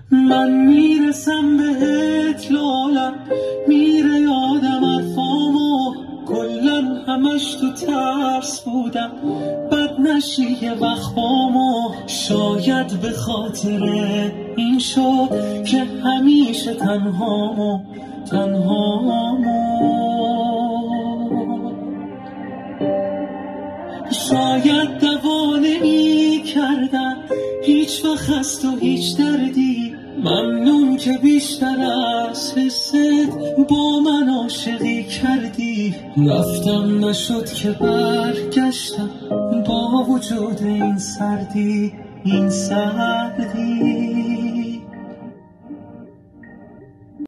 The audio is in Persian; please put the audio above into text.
من میرسم بهت لالم، میره یادم حرفامو، کلن همش تو ترس بودم بد نشی یه وقفامو. شاید به خاطر این شد که همیشه تنهامو شاید دوانه کردن هیچ وقت هست و هیچ دردی. ممنون که بیشتر از حست با من عاشقی کردی. رفتم نشد که برگشتم با وجود این سردی